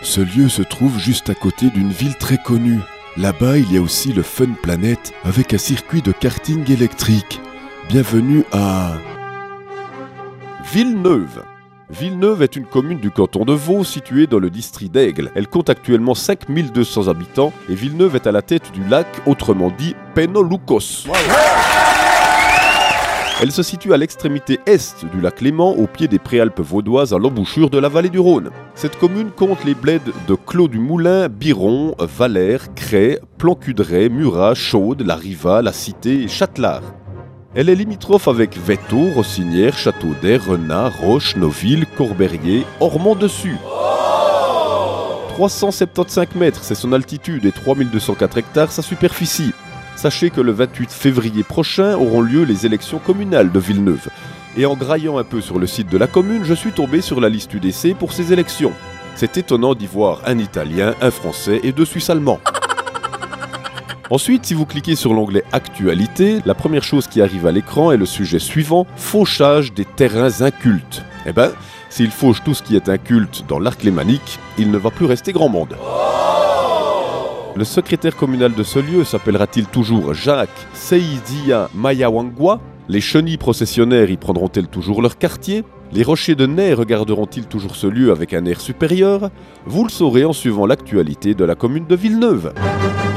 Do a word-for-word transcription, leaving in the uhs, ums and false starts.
Ce lieu se trouve juste à côté d'une ville très connue. Là-bas, il y a aussi le Fun Planet avec un circuit de karting électrique. Bienvenue à Villeneuve. Villeneuve est une commune du canton de Vaud située dans le district d'Aigle. Elle compte actuellement cinq mille deux cents habitants et Villeneuve est à la tête du lac, autrement dit Penolukos. Wow. Elle se situe à l'extrémité est du lac Léman, au pied des Préalpes vaudoises, à l'embouchure de la vallée du Rhône. Cette commune compte les bleds de Clos du Moulin, Biron, Valère, Cray, Plancudray, Murat, Chaude, La Riva, La Cité et Châtelard. Elle est limitrophe avec Vetto, Rossinière, Châteaudet, Renat, Roche, Noville, Corberier, Ormont-Dessus. trois cent soixante-quinze mètres, c'est son altitude, et trois mille deux cent quatre hectares sa superficie. Sachez que le vingt-huit février prochain auront lieu les élections communales de Villeneuve. Et en graillant un peu sur le site de la commune, je suis tombé sur la liste U D C pour ces élections. C'est étonnant d'y voir un Italien, un Français et deux Suisses allemands. Ensuite, si vous cliquez sur l'onglet Actualité, la première chose qui arrive à l'écran est le sujet suivant, fauchage des terrains incultes. Eh ben, s'il fauche tout ce qui est inculte dans l'arc lémanique, il ne va plus rester grand monde. Le secrétaire communal de ce lieu s'appellera-t-il toujours Jacques Seidia Mayawangwa? Les chenilles processionnaires y prendront-elles toujours leur quartier? Les rochers de Ney regarderont-ils toujours ce lieu avec un air supérieur? Vous le saurez en suivant l'actualité de la commune de Villeneuve.